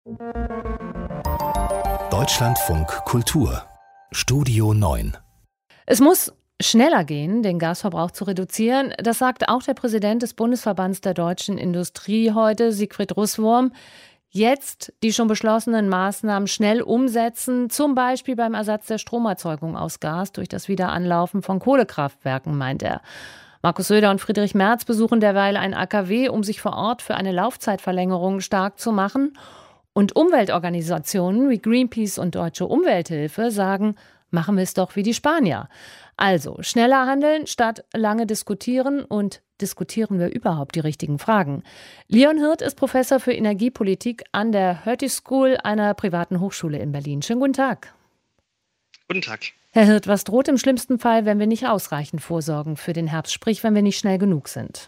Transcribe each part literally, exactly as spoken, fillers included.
Deutschlandfunk Kultur Studio neun. Es muss schneller gehen, den Gasverbrauch zu reduzieren. Das sagt auch der Präsident des Bundesverbands der deutschen Industrie heute, Siegfried Russwurm. Jetzt die schon beschlossenen Maßnahmen schnell umsetzen, zum Beispiel beim Ersatz der Stromerzeugung aus Gas durch das Wiederanlaufen von Kohlekraftwerken, meint er. Markus Söder und Friedrich Merz besuchen derweil ein A K W, um sich vor Ort für eine Laufzeitverlängerung stark zu machen. Und Umweltorganisationen wie Greenpeace und Deutsche Umwelthilfe sagen, machen wir es doch wie die Spanier. Also schneller handeln statt lange diskutieren, und diskutieren wir überhaupt die richtigen Fragen. Leon Hirt ist Professor für Energiepolitik an der Hertie School, einer privaten Hochschule in Berlin. Schönen guten Tag. Guten Tag. Herr Hirt, was droht im schlimmsten Fall, wenn wir nicht ausreichend vorsorgen für den Herbst, sprich wenn wir nicht schnell genug sind?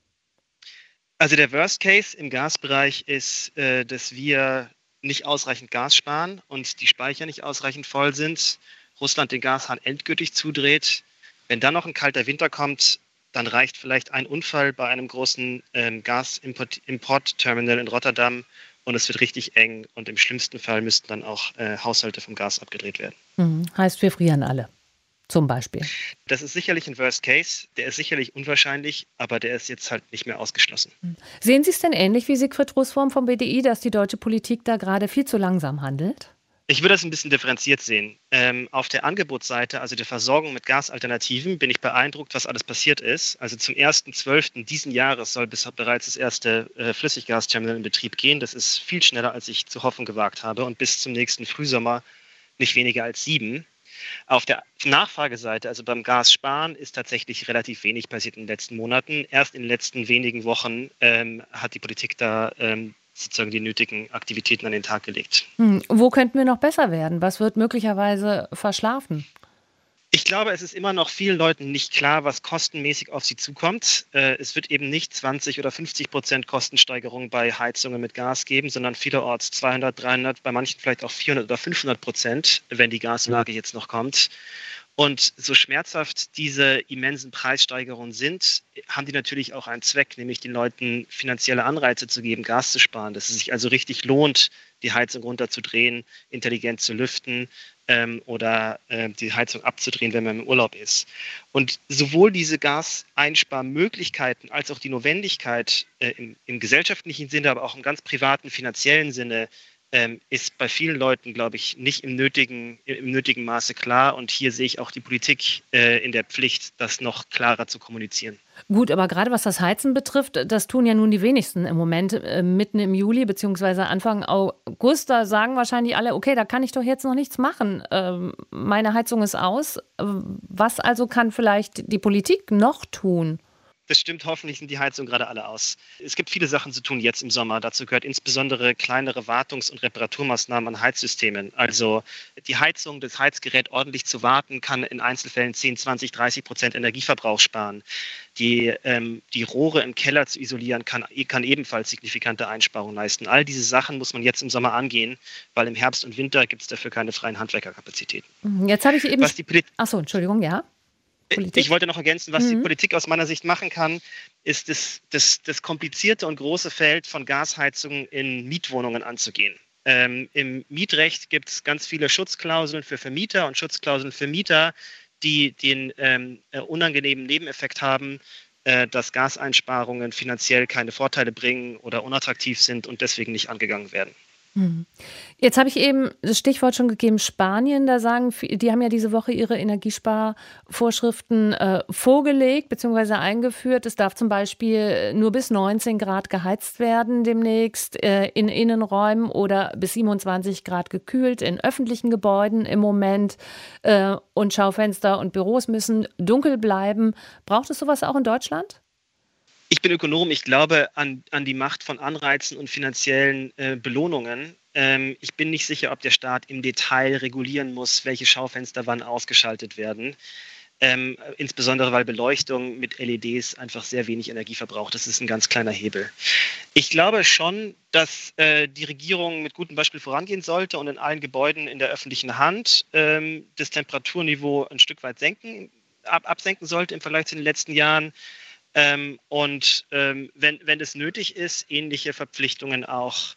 Also der Worst Case im Gasbereich ist, äh, dass wir nicht ausreichend Gas sparen und die Speicher nicht ausreichend voll sind, Russland den Gashahn endgültig zudreht. Wenn dann noch ein kalter Winter kommt, dann reicht vielleicht ein Unfall bei einem großen ähm, Gasimport-Terminal in Rotterdam und es wird richtig eng, und im schlimmsten Fall müssten dann auch äh, Haushalte vom Gas abgedreht werden. Mhm. Heißt, wir frieren alle. Zum Beispiel. Das ist sicherlich ein Worst Case, der ist sicherlich unwahrscheinlich, aber der ist jetzt halt nicht mehr ausgeschlossen. Sehen Sie es denn ähnlich wie Siegfried Russwurm vom B D I, dass die deutsche Politik da gerade viel zu langsam handelt? Ich würde das ein bisschen differenziert sehen. Ähm, auf der Angebotsseite, also der Versorgung mit Gasalternativen, bin ich beeindruckt, was alles passiert ist. Also zum ersten zwölften diesen Jahres soll bis bereits das erste äh, Flüssiggasterminal in Betrieb gehen. Das ist viel schneller, als ich zu hoffen gewagt habe, und bis zum nächsten Frühsommer nicht weniger als sieben. Auf der Nachfrageseite, also beim Gassparen, ist tatsächlich relativ wenig passiert in den letzten Monaten. Erst in den letzten wenigen Wochen ähm, hat die Politik da ähm, sozusagen die nötigen Aktivitäten an den Tag gelegt. Hm, wo könnten wir noch besser werden? Was wird möglicherweise verschlafen? Ich glaube, es ist immer noch vielen Leuten nicht klar, was kostenmäßig auf sie zukommt. Äh, es wird eben nicht zwanzig oder fünfzig Prozent Kostensteigerung bei Heizungen mit Gas geben, sondern vielerorts zweihundert, dreihundert, bei manchen vielleicht auch vierhundert oder fünfhundert Prozent, wenn die Gaslage jetzt noch kommt. Und so schmerzhaft diese immensen Preissteigerungen sind, haben die natürlich auch einen Zweck, nämlich den Leuten finanzielle Anreize zu geben, Gas zu sparen, dass es sich also richtig lohnt, die Heizung runterzudrehen, intelligent zu lüften ähm, oder äh, die Heizung abzudrehen, wenn man im Urlaub ist. Und sowohl diese Gaseinsparmöglichkeiten als auch die Notwendigkeit äh, im, im gesellschaftlichen Sinne, aber auch im ganz privaten finanziellen Sinne, Ähm, ist bei vielen Leuten, glaube ich, nicht im nötigen, im nötigen Maße klar. Und hier sehe ich auch die Politik äh, in der Pflicht, das noch klarer zu kommunizieren. Gut, aber gerade was das Heizen betrifft, das tun ja nun die wenigsten im Moment, äh, mitten im Juli bzw. Anfang August. Da sagen wahrscheinlich alle, okay, da kann ich doch jetzt noch nichts machen. Ähm, meine Heizung ist aus. Was also kann vielleicht die Politik noch tun? Das stimmt, hoffentlich sind die Heizungen gerade alle aus. Es gibt viele Sachen zu tun jetzt im Sommer. Dazu gehört insbesondere kleinere Wartungs- und Reparaturmaßnahmen an Heizsystemen. Also die Heizung, das Heizgerät ordentlich zu warten, kann in Einzelfällen zehn, zwanzig, dreißig Prozent Energieverbrauch sparen. Die, ähm, die Rohre im Keller zu isolieren, kann, kann ebenfalls signifikante Einsparungen leisten. All diese Sachen muss man jetzt im Sommer angehen, weil im Herbst und Winter gibt es dafür keine freien Handwerkerkapazitäten. Jetzt habe ich eben... Was die Polit- Achso, Entschuldigung, ja. Politik? Ich wollte noch ergänzen, was mhm. die Politik aus meiner Sicht machen kann, ist das, das, das komplizierte und große Feld von Gasheizungen in Mietwohnungen anzugehen. Ähm, Im Mietrecht gibt es ganz viele Schutzklauseln für Vermieter und Schutzklauseln für Mieter, die den ähm, äh, unangenehmen Nebeneffekt haben, äh, dass Gaseinsparungen finanziell keine Vorteile bringen oder unattraktiv sind und deswegen nicht angegangen werden. Jetzt habe ich eben das Stichwort schon gegeben, Spanien. Da sagen, die haben ja diese Woche ihre Energiesparvorschriften äh, vorgelegt bzw. eingeführt. Es darf zum Beispiel nur bis neunzehn Grad geheizt werden demnächst äh, in Innenräumen oder bis siebenundzwanzig Grad gekühlt in öffentlichen Gebäuden im Moment. Äh, und Schaufenster und Büros müssen dunkel bleiben. Braucht es sowas auch in Deutschland? Ich bin Ökonom, ich glaube an, an die Macht von Anreizen und finanziellen äh, Belohnungen. Ähm, ich bin nicht sicher, ob der Staat im Detail regulieren muss, welche Schaufenster wann ausgeschaltet werden. Ähm, insbesondere weil Beleuchtung mit L E Ds einfach sehr wenig Energie verbraucht. Das ist ein ganz kleiner Hebel. Ich glaube schon, dass äh, die Regierung mit gutem Beispiel vorangehen sollte und in allen Gebäuden in der öffentlichen Hand ähm, das Temperaturniveau ein Stück weit senken, ab, absenken sollte im Vergleich zu den letzten Jahren. Ähm, und ähm, wenn, wenn es nötig ist, ähnliche Verpflichtungen auch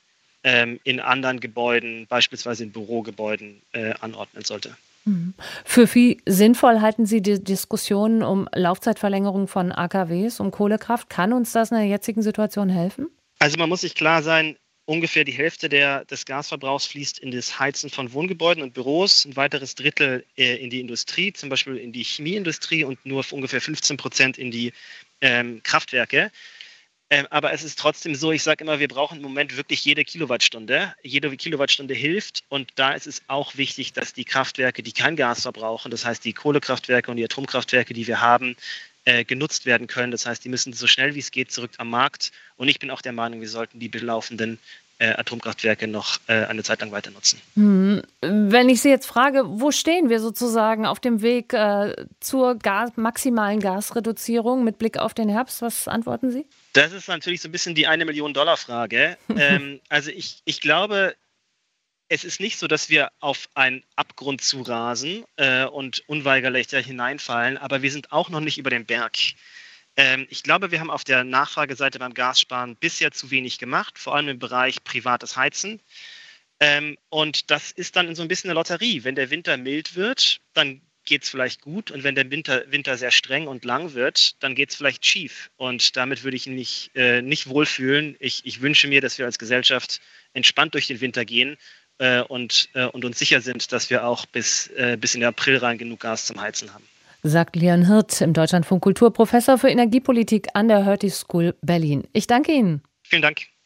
ähm, in anderen Gebäuden, beispielsweise in Bürogebäuden, äh, anordnen sollte. Für wie sinnvoll halten Sie die Diskussionen um Laufzeitverlängerung von A K Ws, um Kohlekraft? Kann uns das in der jetzigen Situation helfen? Also man muss sich klar sein, ungefähr die Hälfte der, des Gasverbrauchs fließt in das Heizen von Wohngebäuden und Büros, ein weiteres Drittel äh, in die Industrie, zum Beispiel in die Chemieindustrie und nur ungefähr fünfzehn Prozent in die ähm, Kraftwerke. Ähm, aber es ist trotzdem so, ich sage immer, wir brauchen im Moment wirklich jede Kilowattstunde. Jede Kilowattstunde hilft und da ist es auch wichtig, dass die Kraftwerke, die kein Gas verbrauchen, das heißt die Kohlekraftwerke und die Atomkraftwerke, die wir haben, äh, genutzt werden können. Das heißt, die müssen so schnell wie es geht zurück am Markt und ich bin auch der Meinung, wir sollten die belaufenden äh, Atomkraftwerke noch äh, eine Zeit lang weiter nutzen. Hm. Wenn ich Sie jetzt frage, wo stehen wir sozusagen auf dem Weg äh, zur Gas, maximalen Gasreduzierung mit Blick auf den Herbst, was antworten Sie? Das ist natürlich so ein bisschen die eine Million Dollar Frage. ähm, also ich, ich glaube, es ist nicht so, dass wir auf einen Abgrund zurasen äh, und unweigerlich da hineinfallen, aber wir sind auch noch nicht über dem Berg. Ähm, ich glaube, wir haben auf der Nachfrageseite beim Gassparen bisher zu wenig gemacht, vor allem im Bereich privates Heizen. Ähm, und das ist dann so ein bisschen eine Lotterie. Wenn der Winter mild wird, dann geht es vielleicht gut und wenn der Winter, Winter sehr streng und lang wird, dann geht es vielleicht schief und damit würde ich mich äh, nicht wohlfühlen. Ich, ich wünsche mir, dass wir als Gesellschaft entspannt durch den Winter gehen äh, und, äh, und uns sicher sind, dass wir auch bis, äh, bis in den April rein genug Gas zum Heizen haben. Sagt Leon Hirt, im Deutschlandfunk Kulturprofessor für Energiepolitik an der Hertie School Berlin. Ich danke Ihnen. Vielen Dank.